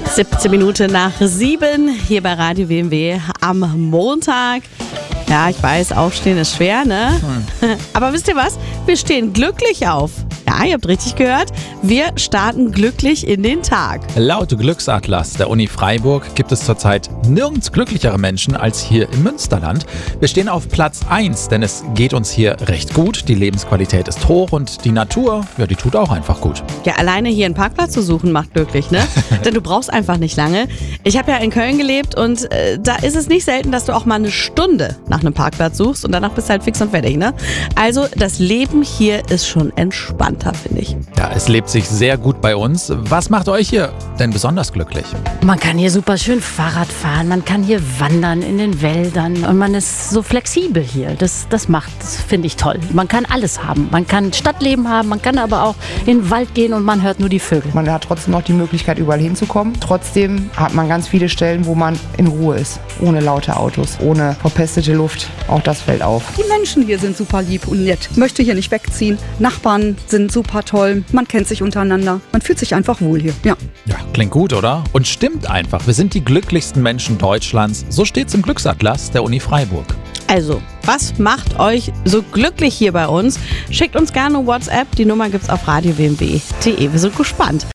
17 Minuten nach 7 hier bei Radio WMW am Montag. Ja, ich weiß, aufstehen ist schwer, ne? Aber wisst ihr was? Wir stehen glücklich auf. Ja, ihr habt richtig gehört. Wir starten glücklich in den Tag. Laut Glücksatlas der Uni Freiburg gibt es zurzeit nirgends glücklichere Menschen als hier im Münsterland. Wir stehen auf Platz 1, denn es geht uns hier recht gut. Die Lebensqualität ist hoch und die Natur, ja, die tut auch einfach gut. Ja, alleine hier einen Parkplatz zu suchen macht glücklich, ne? Denn du brauchst einfach nicht lange. Ich habe ja in Köln gelebt und da ist es nicht selten, dass du auch mal eine Stunde nach einem Parkplatz suchst und danach bist du halt fix und fertig, ne? Also das Leben hier ist schon entspannter, finde ich. Ja, es lebt sich sehr gut bei uns. Was macht euch hier denn besonders glücklich? Man kann hier super schön Fahrrad fahren, man kann hier wandern in den Wäldern und man ist so flexibel hier. Das finde ich toll. Man kann alles haben. Man kann Stadtleben haben, man kann aber auch in den Wald gehen und man hört nur die Vögel. Man hat trotzdem noch die Möglichkeit, überall hinzukommen. Trotzdem hat man ganz viele Stellen, wo man in Ruhe ist. Ohne laute Autos, ohne verpestete Luft. Auch das fällt auf. Die Menschen hier sind super lieb und nett. Ich möchte hier nicht wegziehen. Nachbarn sind super toll. Man kennt sich untereinander. Man fühlt sich einfach wohl hier. Ja, Klingt gut, oder? Und stimmt einfach. Wir sind die glücklichsten Menschen Deutschlands. So steht's im Glücksatlas der Uni Freiburg. Also, was macht euch so glücklich hier bei uns? Schickt uns gerne WhatsApp. Die Nummer gibt's auf radiowmw.de. Wir sind gespannt.